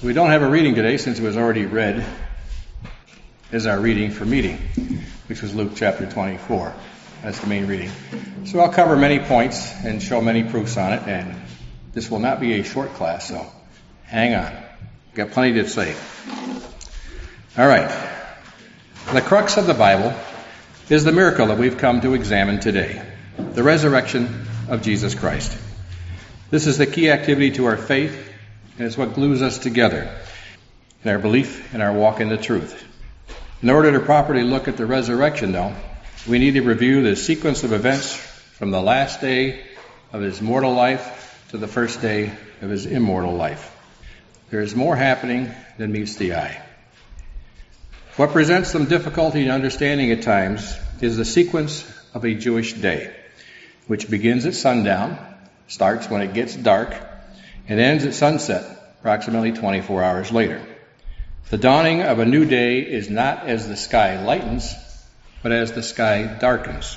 We don't have a reading today since it was already read as our reading for meeting, which was Luke chapter 24. That's the main reading. So I'll cover many points and show many proofs on it, and this will not be a short class, so hang on. Got plenty to say. All right. The crux of the Bible is the miracle that we've come to examine today, the resurrection of Jesus Christ. This is the key activity to our faith, and it's what glues us together in our belief and our walk in the truth. In order to properly look at the resurrection, though, we need to review the sequence of events from the last day of his mortal life to the first day of his immortal life. There is more happening than meets the eye. What presents some difficulty in understanding at times is the sequence of a Jewish day, which begins at sundown, starts when it gets dark, and ends at sunset, approximately 24 hours later. The dawning of a new day is not as the sky lightens, but as the sky darkens.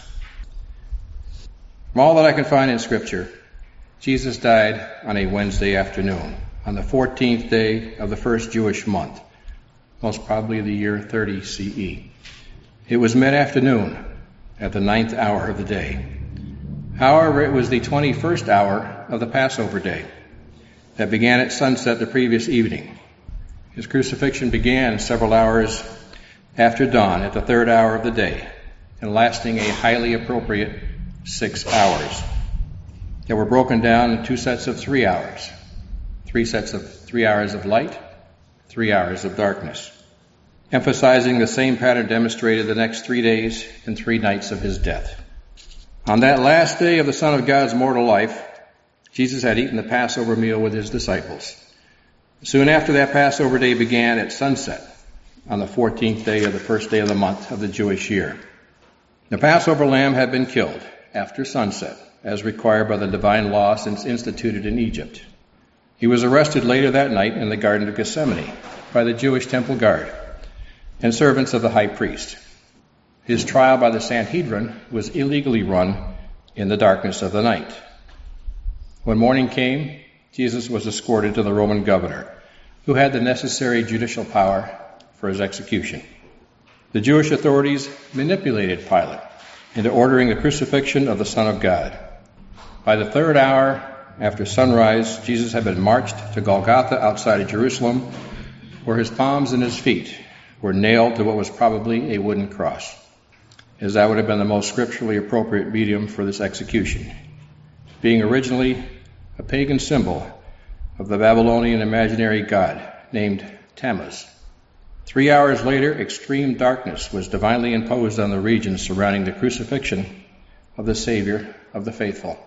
From all that I can find in Scripture, Jesus died on a Wednesday afternoon, on the 14th day of the first Jewish month, most probably the year 30 CE. It was mid-afternoon at the 9th hour of the day. However, it was the 21st hour of the Passover day that began at sunset the previous evening. His crucifixion began several hours after dawn at the 3rd hour of the day and lasting a highly appropriate 6 hours. They were broken down in 2 sets of 3 hours. 3 sets of 3 hours of light, 3 hours of darkness, emphasizing the same pattern demonstrated the next 3 days and 3 nights of his death. On that last day of the Son of God's mortal life, Jesus had eaten the Passover meal with his disciples. Soon after that Passover day began at sunset on the 14th day of the first day of the month of the Jewish year. The Passover lamb had been killed after sunset, as required by the divine law since instituted in Egypt. He was arrested later that night in the Garden of Gethsemane by the Jewish temple guard and servants of the high priest. His trial by the Sanhedrin was illegally run in the darkness of the night. When morning came, Jesus was escorted to the Roman governor, who had the necessary judicial power for his execution. The Jewish authorities manipulated Pilate into ordering the crucifixion of the Son of God. By the 3rd hour after sunrise, Jesus had been marched to Golgotha outside of Jerusalem, where his palms and his feet were nailed to what was probably a wooden cross, as that would have been the most scripturally appropriate medium for this execution, being originally a pagan symbol of the Babylonian imaginary god named Tammuz. 3 hours later, extreme darkness was divinely imposed on the region surrounding the crucifixion of the Savior of the faithful.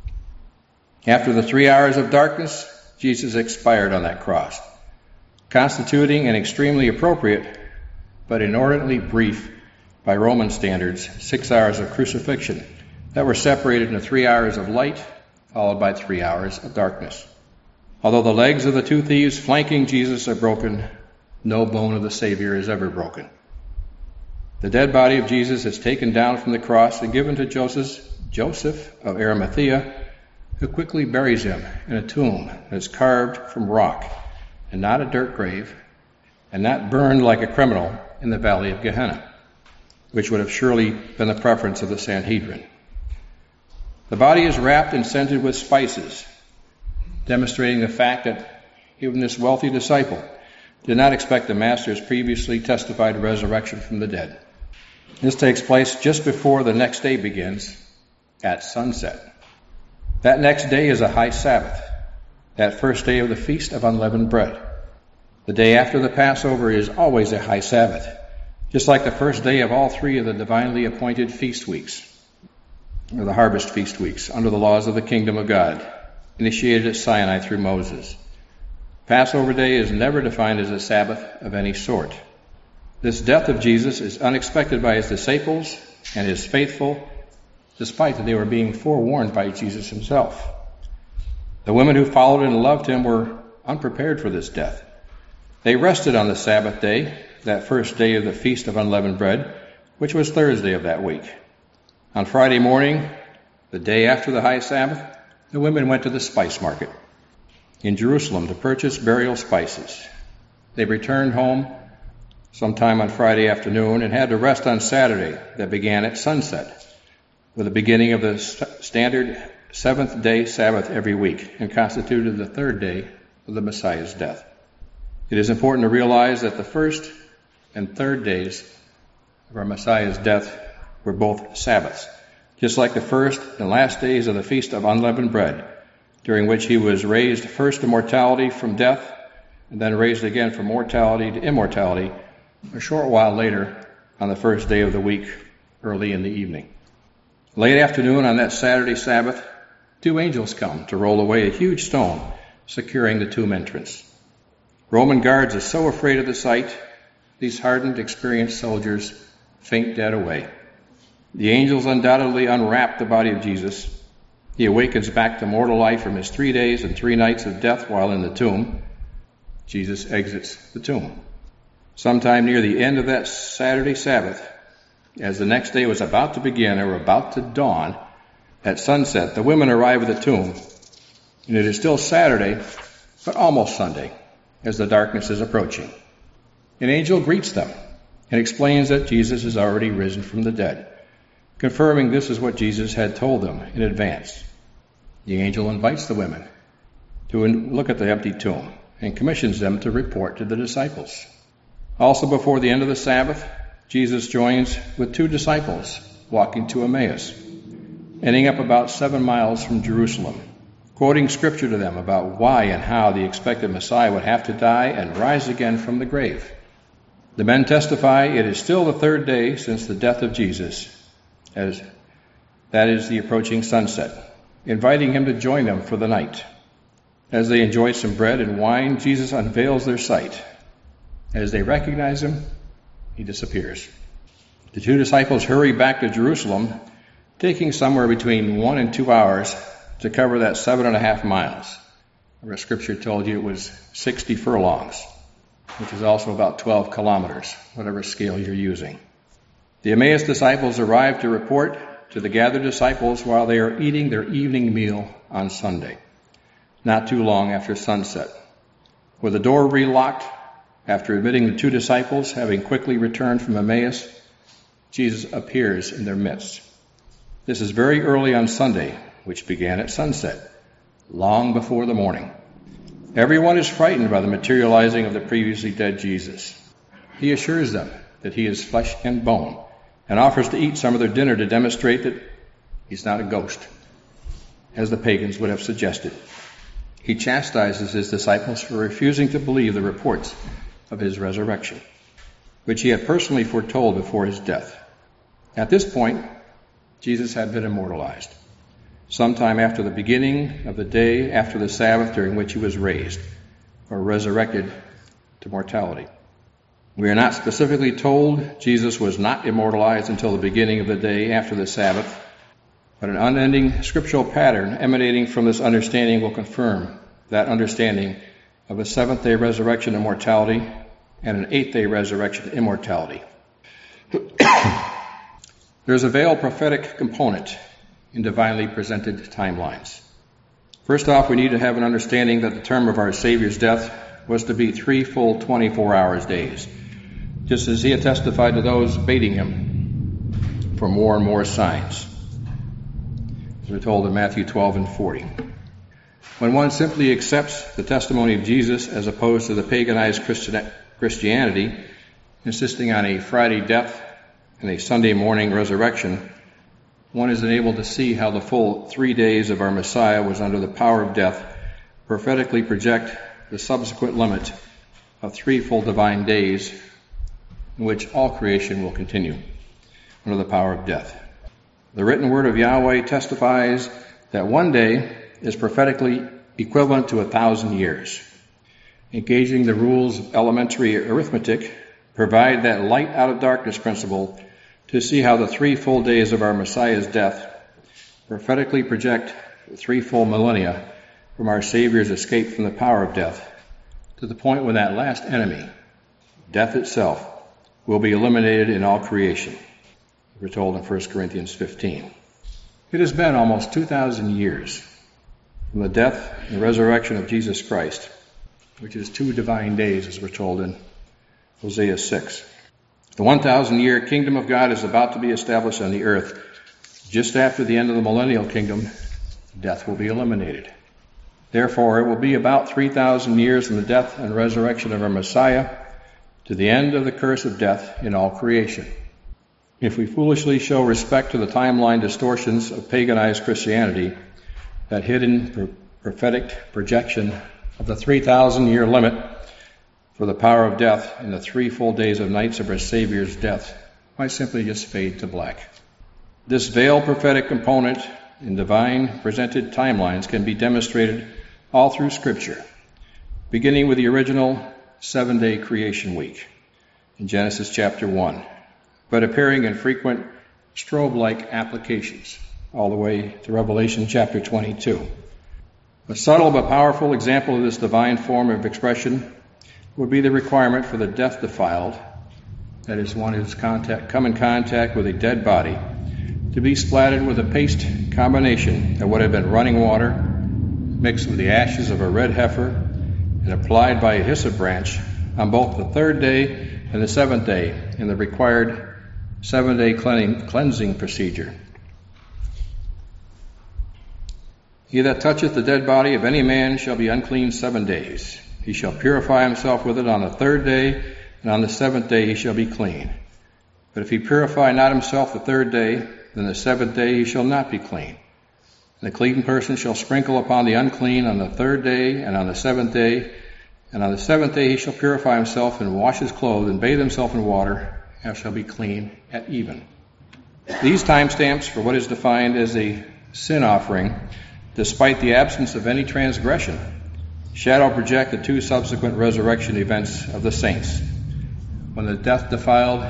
After the 3 hours of darkness, Jesus expired on that cross, constituting an extremely appropriate but inordinately brief, by Roman standards, 6 hours of crucifixion that were separated into 3 hours of light, followed by 3 hours of darkness. Although the legs of the 2 thieves flanking Jesus are broken, no bone of the Savior is ever broken. The dead body of Jesus is taken down from the cross and given to Joseph of Arimathea, who quickly buries him in a tomb that is carved from rock and not a dirt grave, and not burned like a criminal in the valley of Gehenna, which would have surely been the preference of the Sanhedrin. The body is wrapped and scented with spices, demonstrating the fact that even this wealthy disciple did not expect the Master's previously testified resurrection from the dead. This takes place just before the next day begins, at sunset. That next day is a high Sabbath, that first day of the Feast of Unleavened Bread. The day after the Passover is always a high Sabbath, just like the first day of all 3 of the divinely appointed feast weeks, or the harvest feast weeks, under the laws of the kingdom of God, initiated at Sinai through Moses. Passover day is never defined as a Sabbath of any sort. This death of Jesus is unexpected by his disciples and his faithful, despite that they were being forewarned by Jesus himself. The women who followed and loved him were unprepared for this death. They rested on the Sabbath day, that first day of the Feast of Unleavened Bread, which was Thursday of that week. On Friday morning, the day after the high Sabbath, the women went to the spice market. in Jerusalem to purchase burial spices. They returned home sometime on Friday afternoon and had to rest on Saturday that began at sunset, with the beginning of the standard seventh-day Sabbath every week, and constituted the third day of the Messiah's death. It is important to realize that the first and third days of our Messiah's death were both Sabbaths, just like the first and last days of the Feast of Unleavened Bread, during which he was raised first to mortality from death, and then raised again from mortality to immortality a short while later on the first day of the week, early in the evening. Late afternoon on that Saturday Sabbath, two angels come to roll away a huge stone securing the tomb entrance. Roman guards are so afraid of the sight, these hardened, experienced soldiers faint dead away. The angels undoubtedly unwrap the body of Jesus. He awakens back to mortal life from his 3 days and 3 nights of death while in the tomb. Jesus exits the tomb. Sometime near the end of that Saturday Sabbath, as the next day was about to begin or about to dawn, at sunset, the women arrive at the tomb, and it is still Saturday, but almost Sunday, as the darkness is approaching. An angel greets them and explains that Jesus is already risen from the dead, confirming this is what Jesus had told them in advance. The angel invites the women to look at the empty tomb and commissions them to report to the disciples. Also before the end of the Sabbath, Jesus joins with 2 disciples walking to Emmaus, ending up about 7 miles from Jerusalem, quoting scripture to them about why and how the expected Messiah would have to die and rise again from the grave. The men testify it is still the 3rd day since the death of Jesus, as that is the approaching sunset, inviting him to join them for the night. As they enjoy some bread and wine, Jesus unveils their sight. As they recognize him, he disappears. The 2 disciples hurry back to Jerusalem, taking somewhere between 1 and 2 hours to cover that 7.5 miles. Where Scripture told you it was 60 furlongs, which is also about 12 kilometers, whatever scale you're using. The Emmaus disciples arrive to report to the gathered disciples while they are eating their evening meal on Sunday, not too long after sunset. With the door relocked, after admitting the 2 disciples, having quickly returned from Emmaus, Jesus appears in their midst. This is very early on Sunday, which began at sunset, long before the morning. Everyone is frightened by the materializing of the previously dead Jesus. He assures them that he is flesh and bone, and offers to eat some of their dinner to demonstrate that he's not a ghost, as the pagans would have suggested. He chastises his disciples for refusing to believe the reports of his resurrection, which he had personally foretold before his death. At this point, Jesus had been immortalized, sometime after the beginning of the day after the Sabbath during which he was raised, or resurrected to mortality. We are not specifically told Jesus was not immortalized until the beginning of the day after the Sabbath, but an unending scriptural pattern emanating from this understanding will confirm that understanding of a 7th-day resurrection to mortality and an 8th-day resurrection to immortality. There is a veiled prophetic component in divinely presented timelines. First off, we need to have an understanding that the term of our Savior's death was to be 3 full 24-hour days, just as he had testified to those baiting him for more and more signs, as we're told in Matthew 12 and 40. When one simply accepts the testimony of Jesus as opposed to the paganized Christianity, insisting on a Friday death and a Sunday morning resurrection, one is unable to see how the full 3 days of our Messiah was under the power of death prophetically project the subsequent limit of 3 full divine days in which all creation will continue under the power of death. The written word of Yahweh testifies that 1 day is prophetically equivalent to 1,000 years. Engaging the rules of elementary arithmetic provide that light out of darkness principle to see how the 3 full days of our Messiah's death prophetically project 3 full millennia from our Savior's escape from the power of death to the point when that last enemy, death itself, will be eliminated in all creation. We're told in 1 Corinthians 15. It has been almost 2,000 years from the death and resurrection of Jesus Christ, which is 2 divine days, as we're told in Hosea 6. The 1,000-year kingdom of God is about to be established on the earth. Just after the end of the millennial kingdom, death will be eliminated. Therefore, it will be about 3,000 years from the death and resurrection of our Messiah to the end of the curse of death in all creation. If we foolishly show respect to the timeline distortions of paganized Christianity, that hidden prophetic projection of the 3,000-year limit for the power of death in the 3 full days of nights of our Savior's death might simply just fade to black. This veiled prophetic component in divine presented timelines can be demonstrated all through Scripture, beginning with the original 7-day creation week in Genesis chapter 1, but appearing in frequent strobe-like applications all the way to Revelation chapter 22. A subtle but powerful example of this divine form of expression would be the requirement for the death defiled, that is, one who's come in contact with a dead body, to be splattered with a paste combination of what had been running water, mixed with the ashes of a red heifer, and applied by a hyssop branch on both the 3rd day and the 7th day in the required 7-day cleansing procedure. He that toucheth the dead body of any man shall be unclean 7 days. He shall purify himself with it on the 3rd day, and on the 7th day he shall be clean. But if he purify not himself the 3rd day, then the 7th day he shall not be clean. And the clean person shall sprinkle upon the unclean on the 3rd day and on the 7th day, and on the 7th day he shall purify himself and wash his clothes and bathe himself in water, and shall be clean at even. These timestamps for what is defined as a sin offering, despite the absence of any transgression, shadow project the 2 subsequent resurrection events of the saints, when the death-defiled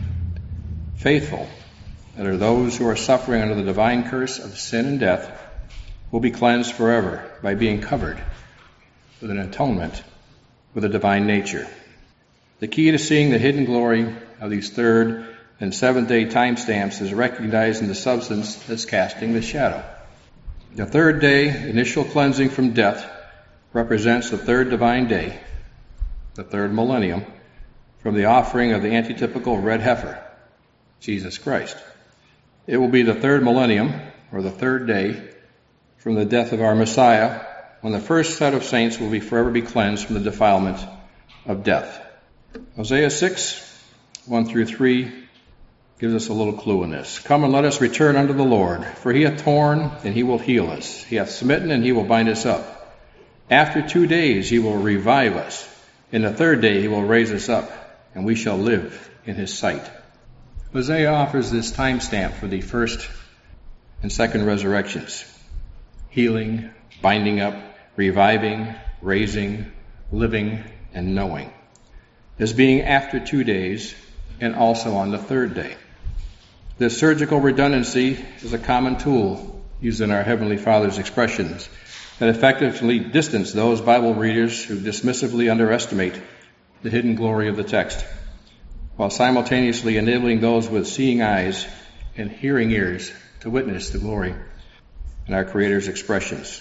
faithful, that are those who are suffering under the divine curse of sin and death, will be cleansed forever by being covered with an atonement with a divine nature. The key to seeing the hidden glory of these 3rd and 7th day timestamps is recognizing the substance that's casting the shadow. The 3rd day initial cleansing from death represents the 3rd divine day, the 3rd millennium, from the offering of the antitypical red heifer, Jesus Christ. It will be the 3rd millennium, or the 3rd day, from the death of our Messiah, when the first set of saints will forever be cleansed from the defilement of death. Hosea 6, 1 through 3, gives us a little clue in this. Come and let us return unto the Lord, for he hath torn, and he will heal us. He hath smitten, and he will bind us up. After 2 days he will revive us. In the 3rd day he will raise us up, and we shall live in his sight. Hosea offers this timestamp for the 1st and 2nd resurrections: healing, binding up, reviving, raising, living, and knowing, as being after 2 days and also on the 3rd day. This surgical redundancy is a common tool used in our Heavenly Father's expressions that effectively distance those Bible readers who dismissively underestimate the hidden glory of the text, while simultaneously enabling those with seeing eyes and hearing ears to witness the glory in our Creator's expressions.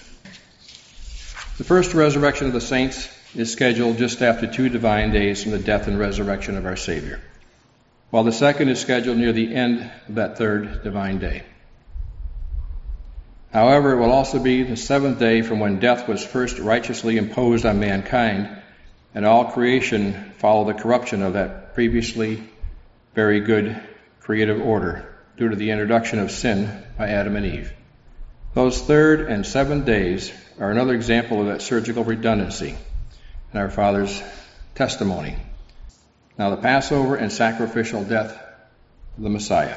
The first resurrection of the saints is scheduled just after 2 divine days from the death and resurrection of our Savior, while the second is scheduled near the end of that 3rd divine day. However, it will also be the 7th day from when death was first righteously imposed on mankind, and all creation followed the corruption of that previously very good creative order due to the introduction of sin by Adam and Eve. Those 3rd and 7th days are another example of that surgical redundancy in our Father's testimony. Now, the Passover and sacrificial death of the Messiah.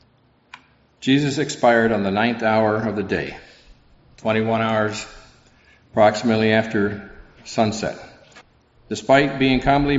Jesus expired on the 9th hour of the day, 21 hours approximately after sunset. Despite being commonly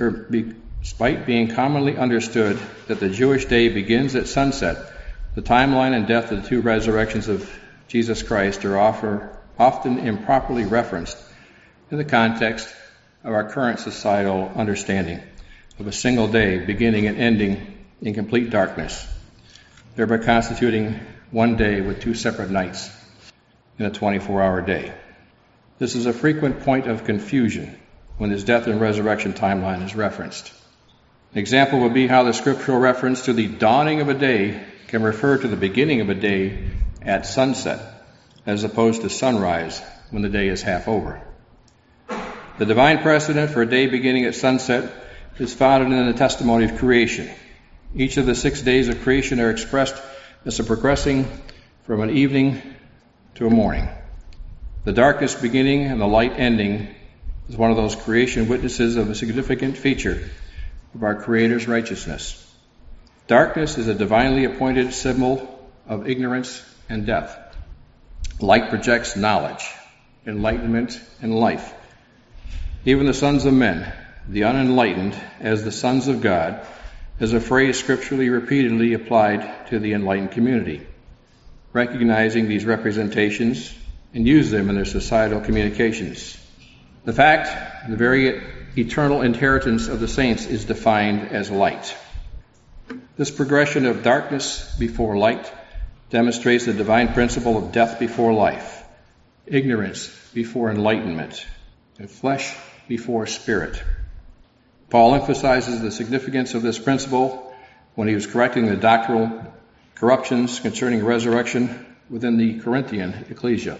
understood that the Jewish day begins at sunset, the timeline and death of the 2 resurrections of Jesus Christ are often improperly referenced in the context of our current societal understanding of a single day beginning and ending in complete darkness, thereby constituting one day with 2 separate nights. in a 24-hour day. This is a frequent point of confusion when his death and resurrection timeline is referenced. An example would be how the scriptural reference to the dawning of a day can refer to the beginning of a day at sunset, as opposed to sunrise when the day is half over. The divine precedent for a day beginning at sunset is founded in the testimony of creation. Each of the 6 days of creation are expressed as a progressing from an evening to a morning. The darkness beginning and the light ending is one of those creation witnesses of a significant feature of our Creator's righteousness. Darkness is a divinely appointed symbol of ignorance and death. Light projects knowledge, enlightenment, and life. Even the sons of men, the unenlightened, as the sons of God, is a phrase scripturally repeatedly applied to the enlightened community. Recognizing these representations and use them in their societal communications. The fact, the very eternal inheritance of the saints is defined as light. This progression of darkness before light demonstrates the divine principle of death before life, ignorance before enlightenment, and flesh before spirit. Paul emphasizes the significance of this principle when he was correcting the doctrinal corruptions concerning resurrection within the Corinthian ecclesia.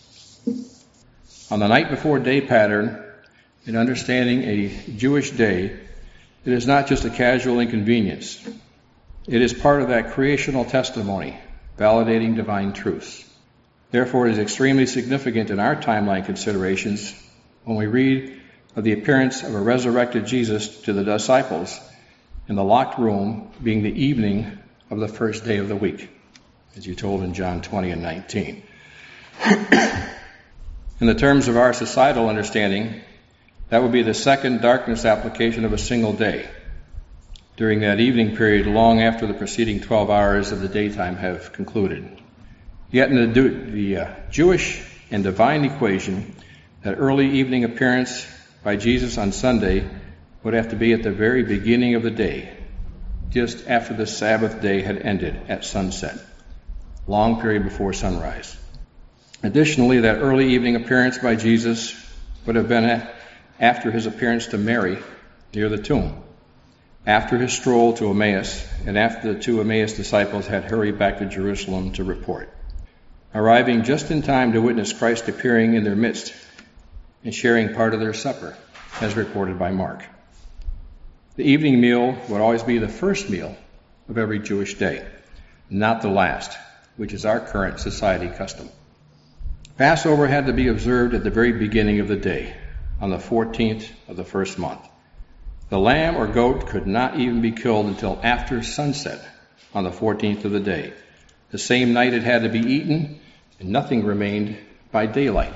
On the night before day pattern, in understanding a Jewish day, it is not just a casual inconvenience. It is part of that creational testimony, validating divine truths. Therefore, it is extremely significant in our timeline considerations when we read of the appearance of a resurrected Jesus to the disciples in the locked room being the evening of the first day of the week, as you told in John 20 and 19. In the terms of our societal understanding, that would be the second darkness application of a single day, during that evening period long after the preceding 12 hours of the daytime have concluded. Yet in the Jewish and divine equation, that early evening appearance by Jesus on Sunday would have to be at the very beginning of the day, just after the Sabbath day had ended at sunset, long period before sunrise. Additionally, that early evening appearance by Jesus would have been after his appearance to Mary near the tomb, after his stroll to Emmaus, and after the two Emmaus disciples had hurried back to Jerusalem to report, arriving just in time to witness Christ appearing in their midst and sharing part of their supper, as reported by Mark. The evening meal would always be the first meal of every Jewish day, not the last, which is our current society custom. Passover had to be observed at the very beginning of the day, on the 14th of the first month. The lamb or goat could not even be killed until after sunset on the 14th of the day. The same night it had to be eaten, and nothing remained by daylight.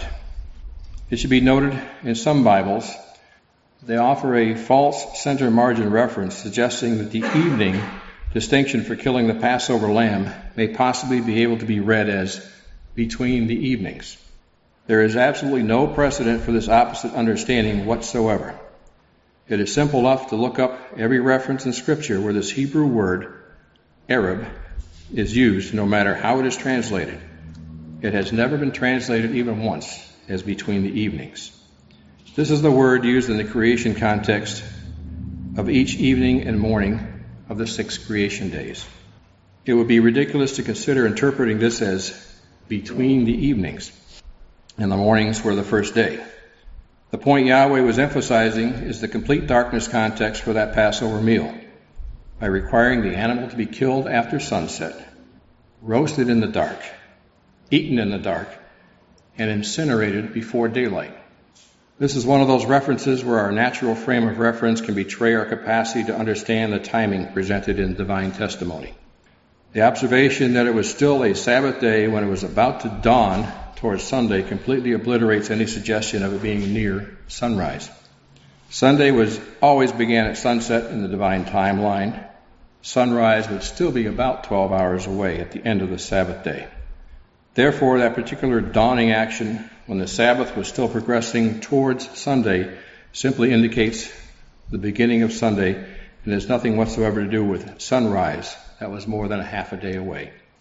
It should be noted in some Bibles, they offer a false center margin reference suggesting that the evening distinction for killing the Passover lamb may possibly be able to be read as between the evenings. There is absolutely no precedent for this opposite understanding whatsoever. It is simple enough to look up every reference in Scripture where this Hebrew word, Arab, is used, no matter how it is translated. It has never been translated even once as between the evenings. This is the word used in the creation context of each evening and morning of the 6 creation days. It would be ridiculous to consider interpreting this as between the evenings, and the mornings were the first day. The point Yahweh was emphasizing is the complete darkness context for that Passover meal, by requiring the animal to be killed after sunset, roasted in the dark, eaten in the dark, and incinerated before daylight. This is one of those references where our natural frame of reference can betray our capacity to understand the timing presented in divine testimony. The observation that it was still a Sabbath day when it was about to dawn towards Sunday completely obliterates any suggestion of it being near sunrise. Sunday always began at sunset in the divine timeline. Sunrise would still be about 12 hours away at the end of the Sabbath day. Therefore, that particular dawning action when the Sabbath was still progressing towards Sunday simply indicates the beginning of Sunday and has nothing whatsoever to do with sunrise that was more than a half a day away.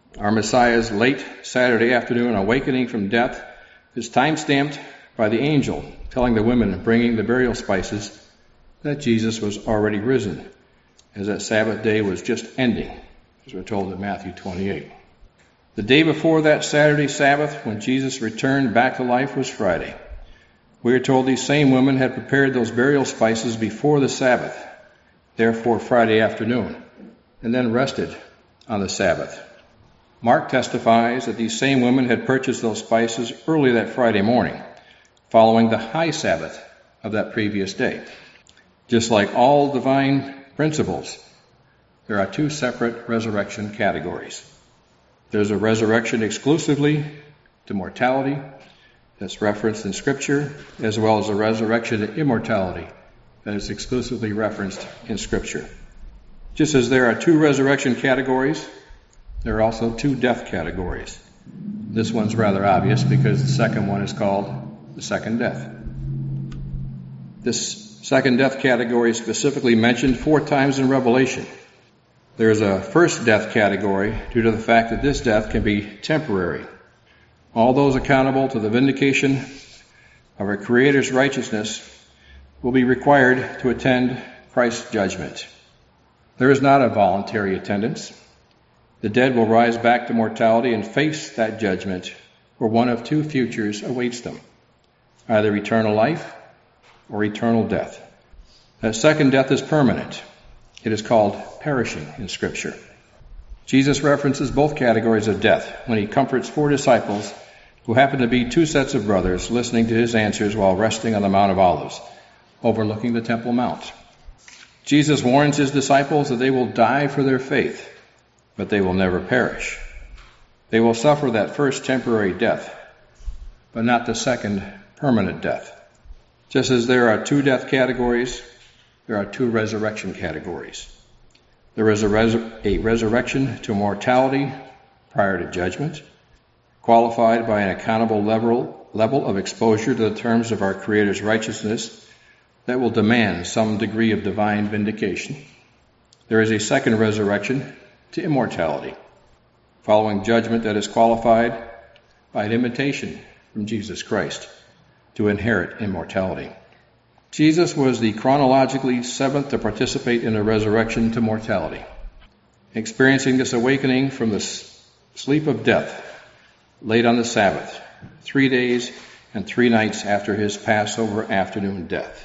Our Messiah's late Saturday afternoon awakening from death is time-stamped by the angel telling the women bringing the burial spices that Jesus was already risen, as that Sabbath day was just ending, as we're told in Matthew 28. The day before that Saturday Sabbath, when Jesus returned back to life, was Friday. We are told these same women had prepared those burial spices before the Sabbath, therefore Friday afternoon, and then rested on the Sabbath. Mark testifies that these same women had purchased those spices early that Friday morning, following the high Sabbath of that previous day. Just like all divine principles, there are two separate resurrection categories. There's a resurrection exclusively to mortality that's referenced in Scripture, as well as a resurrection to immortality that is exclusively referenced in Scripture. Just as there are two resurrection categories, there are also two death categories. This one's rather obvious because the second one is called the second death. This second death category is specifically mentioned 4 times in Revelation. There is a first death category due to the fact that this death can be temporary. All those accountable to the vindication of our Creator's righteousness will be required to attend Christ's judgment. There is not a voluntary attendance. The dead will rise back to mortality and face that judgment, where one of two futures awaits them, either eternal life or eternal death. That second death is permanent. It is called perishing in Scripture. Jesus references both categories of death when he comforts 4 disciples who happen to be 2 sets of brothers listening to his answers while resting on the Mount of Olives, overlooking the Temple Mount. Jesus warns his disciples that they will die for their faith, but they will never perish. They will suffer that first temporary death, but not the second permanent death. Just as there are 2 death categories, there are 2 resurrection categories. There is a resurrection to mortality prior to judgment, qualified by an accountable level of exposure to the terms of our Creator's righteousness that will demand some degree of divine vindication. There is a second resurrection to immortality, following judgment that is qualified by an invitation from Jesus Christ to inherit immortality. Jesus was the chronologically 7th to participate in the resurrection to mortality, experiencing this awakening from the sleep of death late on the Sabbath, 3 days and 3 nights after his Passover afternoon death.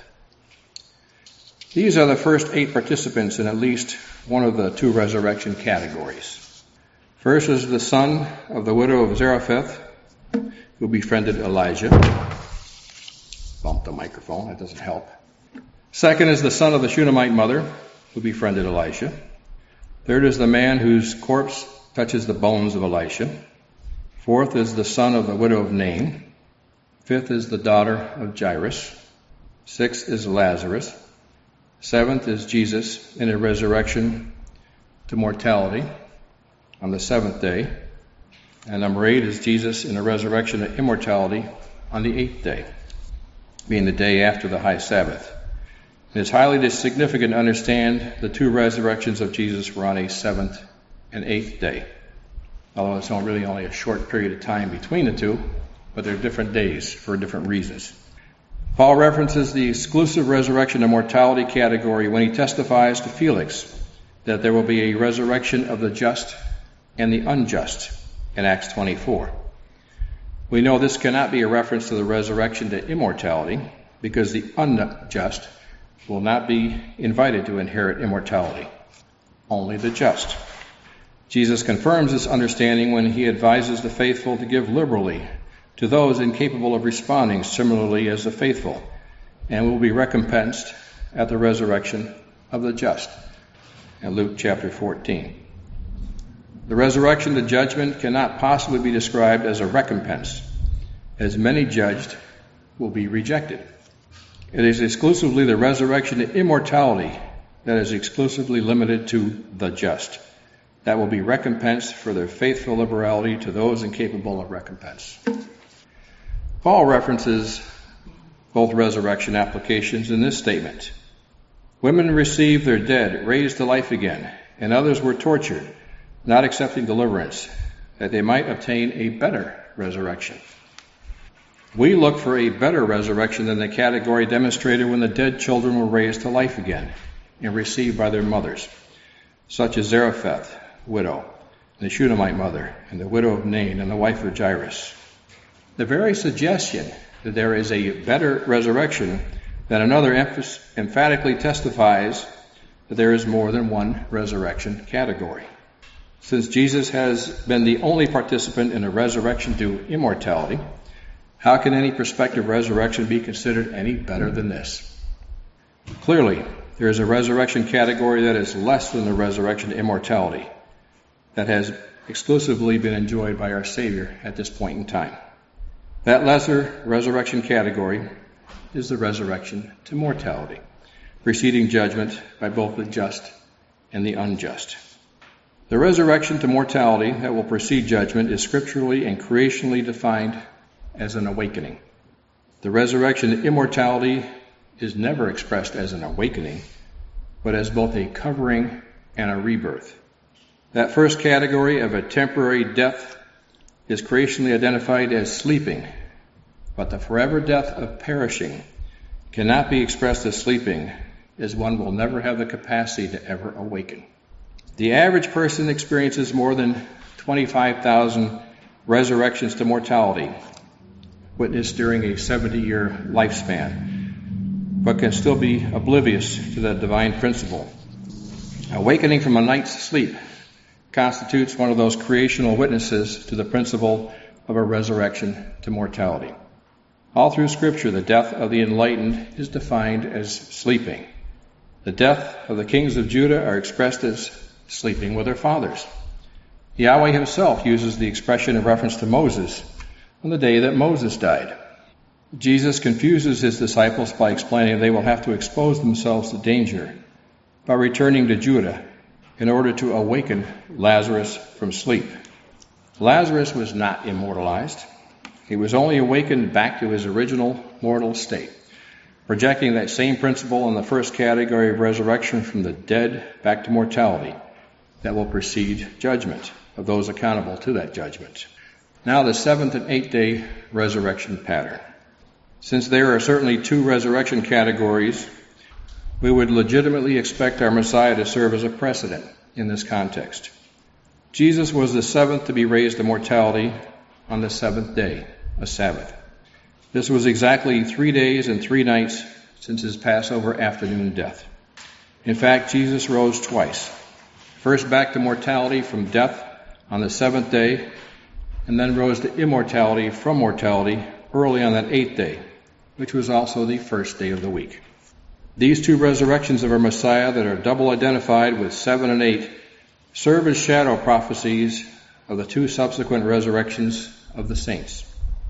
These are the first 8 participants in at least one of the 2 resurrection categories. First is the son of the widow of Zarephath, who befriended Elijah. Bumped the microphone, that doesn't help. Second is the son of the Shunammite mother, who befriended Elisha. Third is the man whose corpse touches the bones of Elisha. Fourth is the son of the widow of Nain. Fifth is the daughter of Jairus. Sixth is Lazarus. Seventh is Jesus in a resurrection to mortality on the 7th day. And number 8 is Jesus in a resurrection to immortality on the 8th day, being the day after the high Sabbath. It is highly significant to understand the 2 resurrections of Jesus were on a 7th and 8th day, although it's really only a short period of time between the 2, but they're different days for different reasons. Paul references the exclusive resurrection to mortality category when he testifies to Felix that there will be a resurrection of the just and the unjust in Acts 24. We know this cannot be a reference to the resurrection to immortality because the unjust will not be invited to inherit immortality, only the just. Jesus confirms this understanding when he advises the faithful to give liberally to those incapable of responding similarly as the faithful, and will be recompensed at the resurrection of the just, in Luke chapter 14. The resurrection to judgment cannot possibly be described as a recompense, as many judged will be rejected. It is exclusively the resurrection to immortality that is exclusively limited to the just, that will be recompensed for their faithful liberality to those incapable of recompense. Paul references both resurrection applications in this statement. Women received their dead raised to life again, and others were tortured, not accepting deliverance, that they might obtain a better resurrection. We look for a better resurrection than the category demonstrated when the dead children were raised to life again and received by their mothers, such as Zarephath, widow, the Shunammite mother, and the widow of Nain, and the wife of Jairus. The very suggestion that there is a better resurrection than another emphatically testifies that there is more than one resurrection category. Since Jesus has been the only participant in a resurrection to immortality, how can any prospective resurrection be considered any better than this? Clearly, there is a resurrection category that is less than the resurrection to immortality that has exclusively been enjoyed by our Savior at this point in time. That lesser resurrection category is the resurrection to mortality, preceding judgment by both the just and the unjust. The resurrection to mortality that will precede judgment is scripturally and creationally defined as an awakening. The resurrection to immortality is never expressed as an awakening, but as both a covering and a rebirth. That first category of a temporary death is creationally identified as sleeping, but the forever death of perishing cannot be expressed as sleeping, as one will never have the capacity to ever awaken. The average person experiences more than 25,000 resurrections to mortality, witnessed during a 70-year lifespan, but can still be oblivious to that divine principle. Awakening from a night's sleep constitutes one of those creational witnesses to the principle of a resurrection to mortality. All through Scripture, the death of the enlightened is defined as sleeping. The death of the kings of Judah are expressed as sleeping with their fathers. Yahweh himself uses the expression in reference to Moses on the day that Moses died. Jesus confuses his disciples by explaining they will have to expose themselves to danger by returning to Judah in order to awaken Lazarus from sleep. Lazarus was not immortalized. He was only awakened back to his original mortal state, projecting that same principle in the first category of resurrection from the dead back to mortality that will precede judgment of those accountable to that judgment. Now the seventh and eighth day resurrection pattern. Since there are certainly two resurrection categories, we would legitimately expect our Messiah to serve as a precedent in this context. Jesus was the seventh to be raised to mortality on the seventh day, a Sabbath. This was exactly 3 days and 3 nights since his Passover afternoon death. In fact, Jesus rose twice. First back to mortality from death on the seventh day, and then rose to immortality from mortality early on that 8th day, which was also the first day of the week. These two resurrections of our Messiah that are double identified with 7 and 8 serve as shadow prophecies of the two subsequent resurrections of the saints.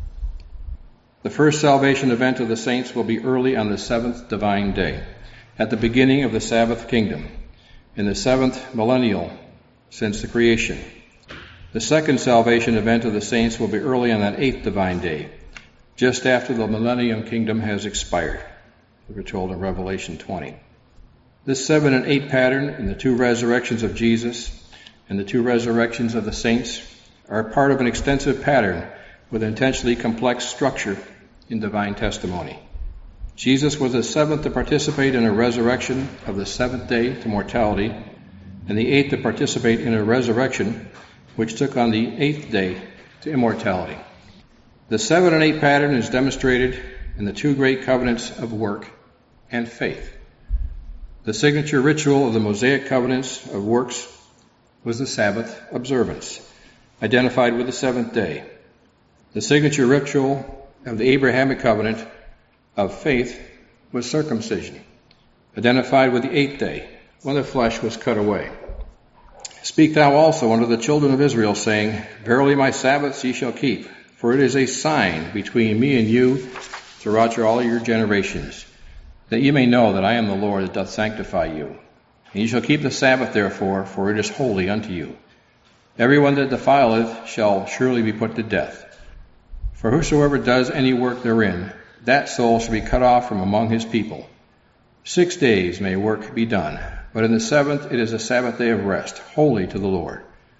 The first salvation event of the saints will be early on the 7th divine day, at the beginning of the Sabbath kingdom, in the 7th millennial since the creation. The second salvation event of the saints will be early on that 8th divine day, just after the millennium kingdom has expired. We're told in Revelation 20. This 7 and 8 pattern in the two resurrections of Jesus and the two resurrections of the saints are part of an extensive pattern with intentionally complex structure in divine testimony. Jesus was the seventh to participate in a resurrection of the 7th day to mortality, and the 8th to participate in a resurrection which took on the 8th day to immortality. The 7 and 8 pattern is demonstrated in the two great covenants of work and faith. The signature ritual of the Mosaic covenants of works was the Sabbath observance, identified with the 7th day. The signature ritual of the Abrahamic covenant of faith was circumcision, identified with the 8th day, when the flesh was cut away. Speak thou also unto the children of Israel, saying, Verily my Sabbaths ye shall keep, for it is a sign between me and you throughout all your generations, that ye may know that I am the Lord that doth sanctify you. And ye shall keep the Sabbath therefore, for it is holy unto you. Every one that defileth shall surely be put to death. For whosoever does any work therein, that soul shall be cut off from among his people. 6 days may work be done, but in the 7th it is a Sabbath day of rest, holy to the Lord.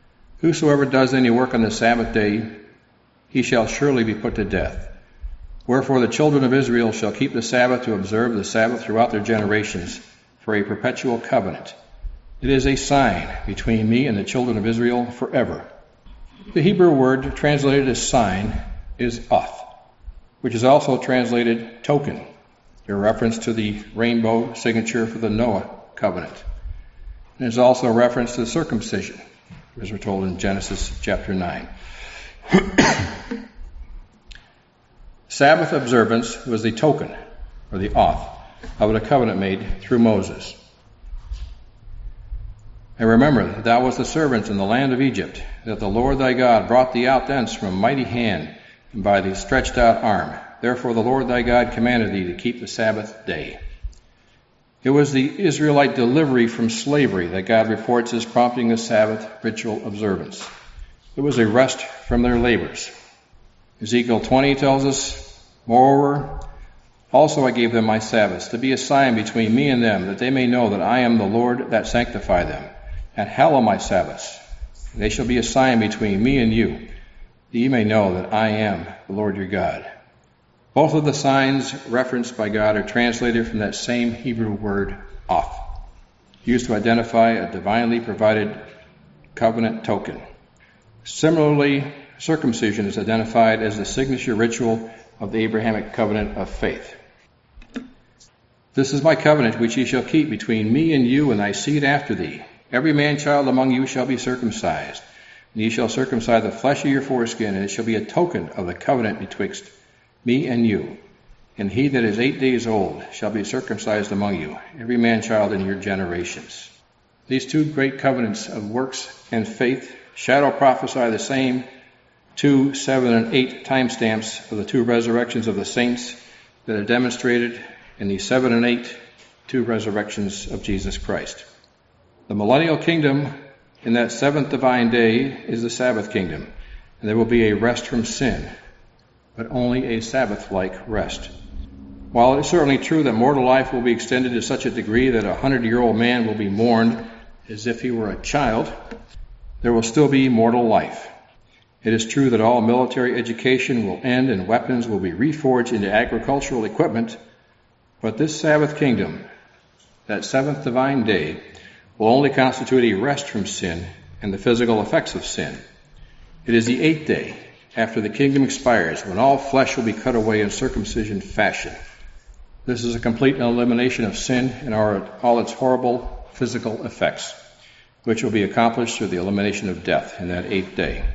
Whosoever does any work on the Sabbath day, he shall surely be put to death. Wherefore the children of Israel shall keep the Sabbath to observe the Sabbath throughout their generations for a perpetual covenant. It is a sign between me and the children of Israel forever. The Hebrew word translated as sign is oth, which is also translated token, a reference to the rainbow signature for the Noah covenant. And is also a reference to the circumcision, as we're told in Genesis chapter 9. Sabbath observance was the token, or the oath, of the covenant made through Moses. And remember that thou wast a servant in the land of Egypt, that the Lord thy God brought thee out thence from a mighty hand, and by the stretched out arm. Therefore the Lord thy God commanded thee to keep the Sabbath day. It was the Israelite delivery from slavery that God reports as prompting the Sabbath ritual observance. It was a rest from their labors. Ezekiel 20 tells us, Moreover, also I gave them my Sabbaths, to be a sign between me and them, that they may know that I am the Lord that sanctify them, and hallow my Sabbaths. They shall be a sign between me and you, that ye may know that I am the Lord your God. Both of the signs referenced by God are translated from that same Hebrew word, oth, used to identify a divinely provided covenant token. Similarly, circumcision is identified as the signature ritual of the Abrahamic covenant of faith. This is my covenant which ye shall keep between me and you and thy seed after thee. Every man-child among you shall be circumcised, and ye shall circumcise the flesh of your foreskin, and it shall be a token of the covenant betwixt me and you. And he that is 8 days old shall be circumcised among you, every man-child in your generations. These two great covenants of works and faith shadow prophesy the same 2, 7, and 8 timestamps of the two resurrections of the saints that are demonstrated in the 7 and 8 two resurrections of Jesus Christ. The millennial kingdom in that seventh divine day is the Sabbath kingdom, and there will be a rest from sin, but only a Sabbath-like rest. While it is certainly true that mortal life will be extended to such a degree that a 100-year-old man will be mourned as if he were a child, there will still be mortal life. It is true that all military education will end and weapons will be reforged into agricultural equipment, but this Sabbath kingdom, that seventh divine day, will only constitute a rest from sin and the physical effects of sin. It is the 8th day after the kingdom expires when all flesh will be cut away in circumcision fashion. This is a complete elimination of sin and all its horrible physical effects, which will be accomplished through the elimination of death in that 8th day.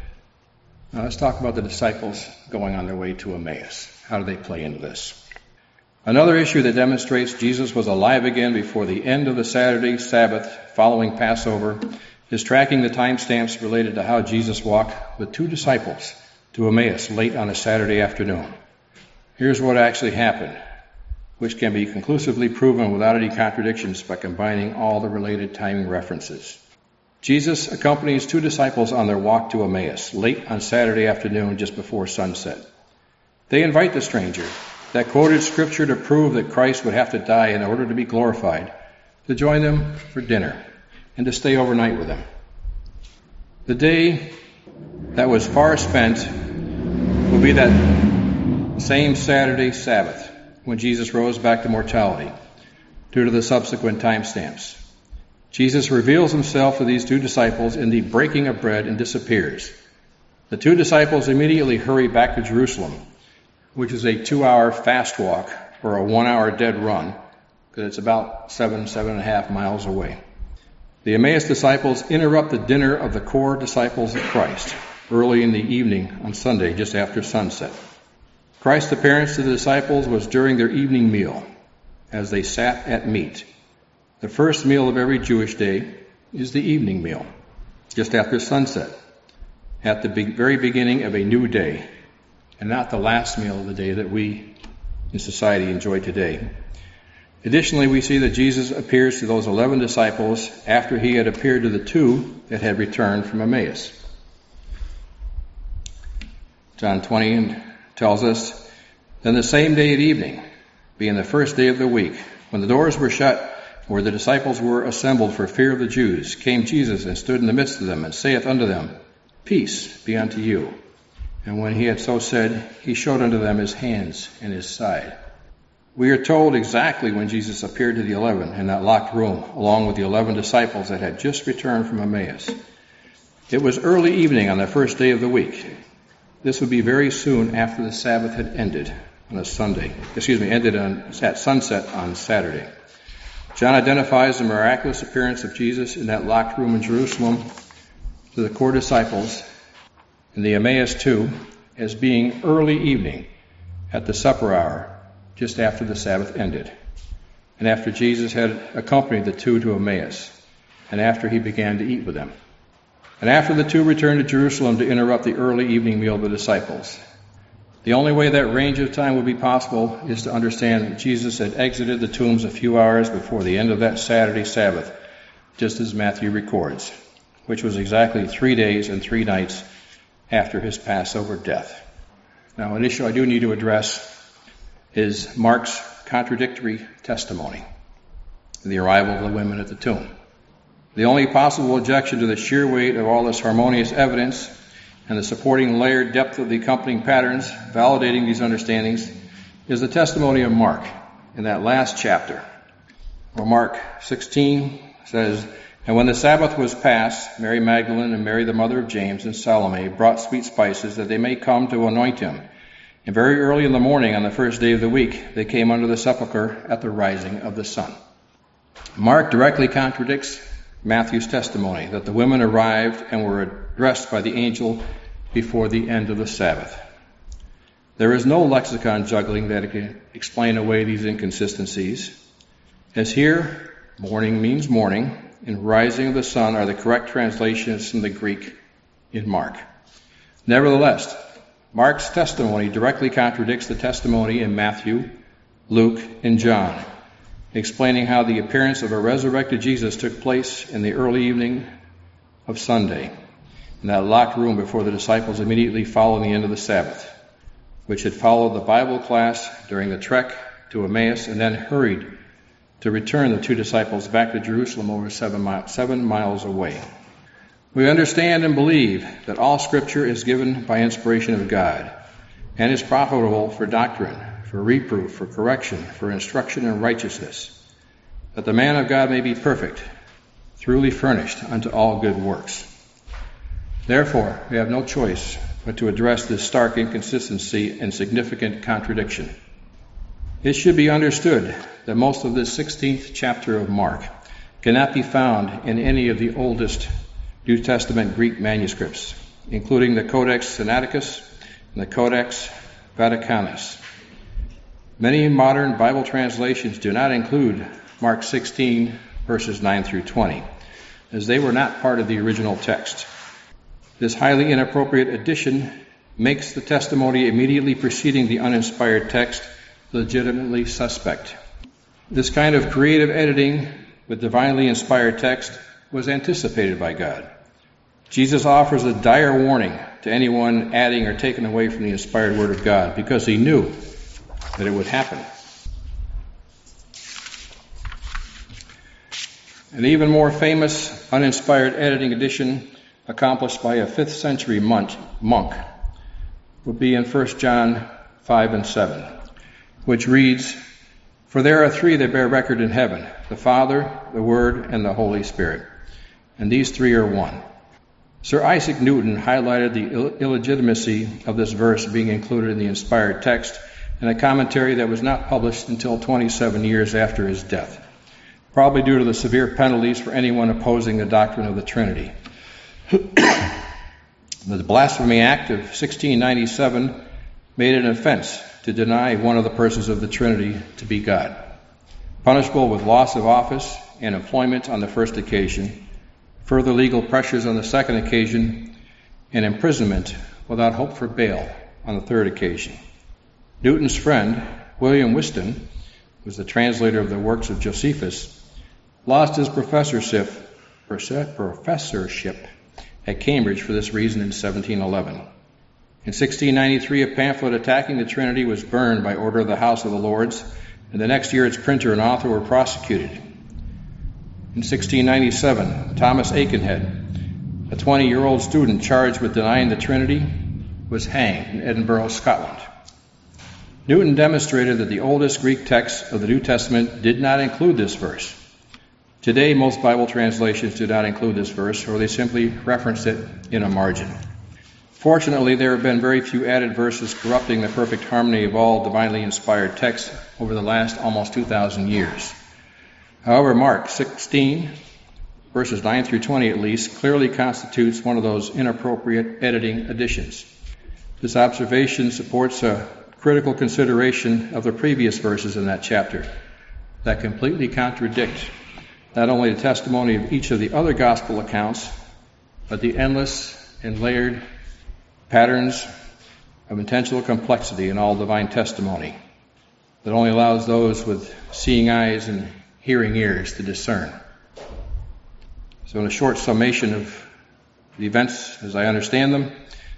Now let's talk about the disciples going on their way to Emmaus. How do they play into this? Another issue that demonstrates Jesus was alive again before the end of the Saturday Sabbath following Passover is tracking the timestamps related to how Jesus walked with 2 disciples to Emmaus late on a Saturday afternoon. Here's what actually happened, which can be conclusively proven without any contradictions by combining all the related timing references. Jesus accompanies 2 disciples on their walk to Emmaus late on Saturday afternoon just before sunset. They invite the stranger, that quoted scripture to prove that Christ would have to die in order to be glorified, to join them for dinner and to stay overnight with them. The day that was far spent will be that same Saturday Sabbath when Jesus rose back to mortality due to the subsequent timestamps. Jesus reveals himself to these 2 disciples in the breaking of bread and disappears. The 2 disciples immediately hurry back to Jerusalem, which is a 2-hour fast walk or a 1-hour dead run, because it's about 7.5 miles away. The Emmaus disciples interrupt the dinner of the core disciples of Christ early in the evening on Sunday, just after sunset. Christ's appearance to the disciples was during their evening meal, as they sat at meat. The first meal of every Jewish day is the evening meal, just after sunset, at the very beginning of a new day, and not the last meal of the day that we in society enjoy today. Additionally, we see that Jesus appears to those 11 disciples after he had appeared to the 2 that had returned from Emmaus. John 20 tells us, Then the same day at evening, being the first day of the week, when the doors were shut, where the disciples were assembled for fear of the Jews, came Jesus and stood in the midst of them, and saith unto them, Peace be unto you. And when he had so said, he showed unto them his hands and his side. We are told exactly when Jesus appeared to the 11 in that locked room, along with the 11 disciples that had just returned from Emmaus. It was early evening on the first day of the week. This would be very soon after the Sabbath had ended on a Sunday. Ended at sunset on Saturday. John identifies the miraculous appearance of Jesus in that locked room in Jerusalem to the core disciples in the Emmaus 2 as being early evening at the supper hour, just after the Sabbath ended, and after Jesus had accompanied the two to Emmaus, and after he began to eat with them, and after the two returned to Jerusalem to interrupt the early evening meal of the disciples. The only way that range of time would be possible is to understand that Jesus had exited the tombs a few hours before the end of that Saturday Sabbath, just as Matthew records, which was exactly 3 days and 3 nights after his Passover death. Now, an issue I do need to address is Mark's contradictory testimony, the arrival of the women at the tomb. The only possible objection to the sheer weight of all this harmonious evidence and the supporting layered depth of the accompanying patterns validating these understandings is the testimony of Mark in that last chapter, where Mark 16 says, "And when the Sabbath was past, Mary Magdalene and Mary the mother of James and Salome brought sweet spices that they may come to anoint him. And very early in the morning on the first day of the week, they came under the sepulchre at the rising of the sun." Mark directly contradicts Matthew's testimony that the women arrived and were addressed by the angel before the end of the Sabbath. There is no lexicon juggling that can explain away these inconsistencies, as here, morning means morning, and rising of the sun are the correct translations from the Greek in Mark. Nevertheless, Mark's testimony directly contradicts the testimony in Matthew, Luke, and John, explaining how the appearance of a resurrected Jesus took place in the early evening of Sunday, in that locked room before the disciples immediately following the end of the Sabbath, which had followed the Bible class during the trek to Emmaus and then hurried to return the two disciples back to Jerusalem over 7 miles away. We understand and believe that all Scripture is given by inspiration of God and is profitable for doctrine, for reproof, for correction, for instruction in righteousness, that the man of God may be perfect, truly furnished unto all good works. Therefore, we have no choice but to address this stark inconsistency and significant contradiction. It should be understood that most of this 16th chapter of Mark cannot be found in any of the oldest New Testament Greek manuscripts, including the Codex Sinaiticus and the Codex Vaticanus. Many modern Bible translations do not include Mark 16, verses 9 through 20, as they were not part of the original text. This highly inappropriate addition makes the testimony immediately preceding the uninspired text legitimately suspect. This kind of creative editing with divinely inspired text was anticipated by God. Jesus offers a dire warning to anyone adding or taking away from the inspired Word of God because he knew that it would happen. An even more famous uninspired editing edition accomplished by a 5th century monk would be in 1 John 5 and 7, which reads, "For there are 3 that bear record in heaven, the Father, the Word, and the Holy Spirit, and these 3 are one." Sir Isaac Newton highlighted the illegitimacy of this verse being included in the inspired text in a commentary that was not published until 27 years after his death, probably due to the severe penalties for anyone opposing the doctrine of the Trinity. The Blasphemy Act of 1697 made it an offense to deny one of the persons of the Trinity to be God, punishable with loss of office and employment on the first occasion, further legal pressures on the second occasion, and imprisonment without hope for bail on the third occasion. Newton's friend, William Whiston, who was the translator of the works of Josephus, lost his professorship at Cambridge for this reason in 1711. In 1693, a pamphlet attacking the Trinity was burned by order of the House of the Lords, and the next year its printer and author were prosecuted. In 1697, Thomas Aikenhead, A 20-year-old student charged with denying the Trinity was hanged in Edinburgh, Scotland. Newton demonstrated that the oldest Greek text of the New Testament did not include this verse. Today, most Bible translations do not include this verse, or they simply reference it in a margin. Fortunately, there have been very few added verses corrupting the perfect harmony of all divinely inspired texts over the last almost 2,000 years. However, Mark 16, verses 9 through 20 at least, clearly constitutes one of those inappropriate editing additions. This observation supports a critical consideration of the previous verses in that chapter that completely contradict not only the testimony of each of the other gospel accounts, but the endless and layered patterns of intentional complexity in all divine testimony that only allows those with seeing eyes and hearing ears to discern. So in a short summation of the events as I understand them,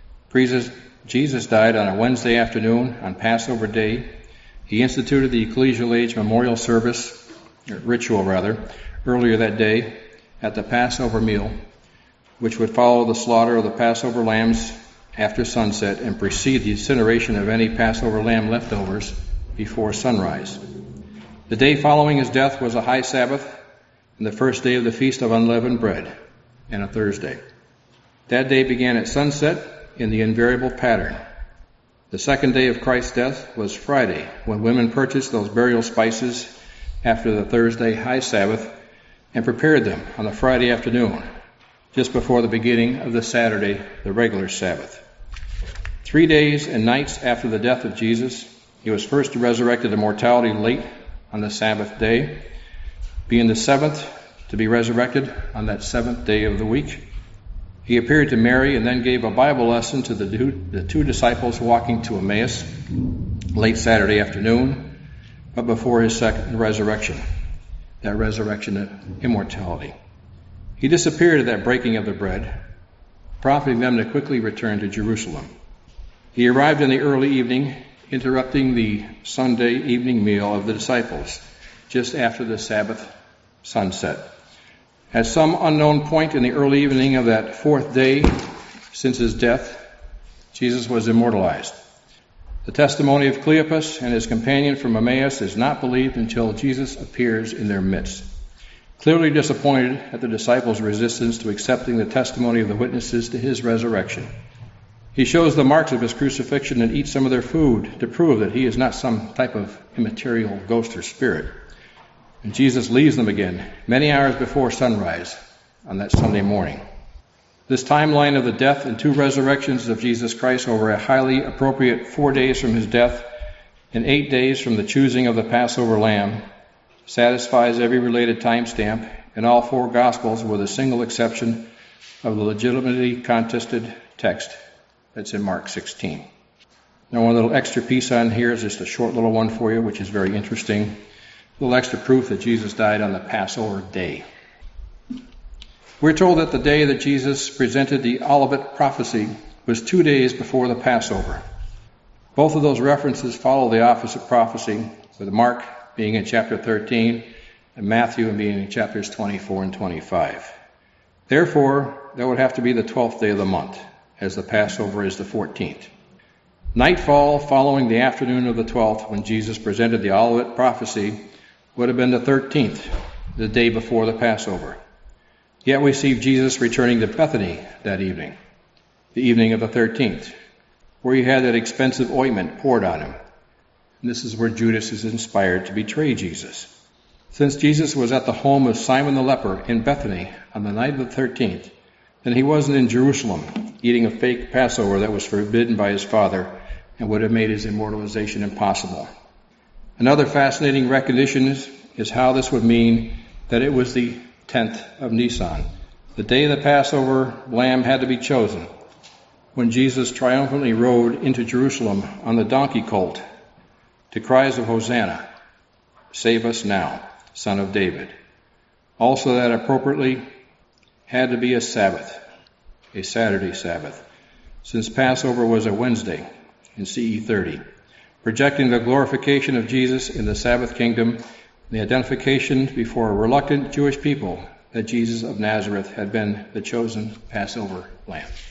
Jesus died on a Wednesday afternoon on Passover Day. He instituted the ecclesial age memorial service, or ritual rather, earlier that day at the Passover meal, which would follow the slaughter of the Passover lambs after sunset and precede the incineration of any Passover lamb leftovers before sunrise. The day following his death was a high Sabbath and the first day of the Feast of Unleavened Bread, and a Thursday. That day began at sunset in the invariable pattern. The second day of Christ's death was Friday, when women purchased those burial spices after the Thursday high Sabbath and prepared them on the Friday afternoon, just before the beginning of the Saturday, the regular Sabbath. 3 days and nights after the death of Jesus, he was first resurrected to mortality late on the Sabbath day, being the seventh to be resurrected on that seventh day of the week. He appeared to Mary and then gave a Bible lesson to the two disciples walking to Emmaus late Saturday afternoon, but before his second resurrection, that resurrection of immortality. He disappeared at that breaking of the bread, prompting them to quickly return to Jerusalem. He arrived in the early evening, interrupting the Sunday evening meal of the disciples just after the Sabbath sunset. At some unknown point in the early evening of that fourth day since his death, Jesus was immortalized. The testimony of Cleopas and his companion from Emmaus is not believed until Jesus appears in their midst. Clearly disappointed at the disciples' resistance to accepting the testimony of the witnesses to his resurrection, he shows the marks of his crucifixion and eats some of their food to prove that he is not some type of immaterial ghost or spirit. And Jesus leaves them again many hours before sunrise on that Sunday morning. This timeline of the death and two resurrections of Jesus Christ over a highly appropriate 4 days from his death and 8 days from the choosing of the Passover lamb satisfies every related timestamp in all four Gospels with a single exception of the legitimately contested text that's in Mark 16. Now one little extra piece on here is just a short little one for you, which is very interesting. A little extra proof that Jesus died on the Passover day. We're told that the day that Jesus presented the Olivet prophecy was 2 days before the Passover. Both of those references follow the office of prophecy, with Mark being in chapter 13 and Matthew being in chapters 24 and 25. Therefore, that would have to be the 12th day of the month, as the Passover is the 14th. Nightfall following the afternoon of the 12th, when Jesus presented the Olivet prophecy, would have been the 13th, the day before the Passover. Yet we see Jesus returning to Bethany that evening, the evening of the 13th, where he had that expensive ointment poured on him. And this is where Judas is inspired to betray Jesus. Since Jesus was at the home of Simon the leper in Bethany on the night of the 13th, then he wasn't in Jerusalem eating a fake Passover that was forbidden by his father and would have made his immortalization impossible. Another fascinating recognition is how this would mean that it was the 10th of Nisan, the day the Passover lamb had to be chosen, when Jesus triumphantly rode into Jerusalem on the donkey colt to cries of Hosanna, "Save us now, Son of David." Also that appropriately had to be a Sabbath, a Saturday Sabbath, since Passover was a Wednesday in CE 30, projecting the glorification of Jesus in the Sabbath kingdom, the identification before a reluctant Jewish people that Jesus of Nazareth had been the chosen Passover lamb.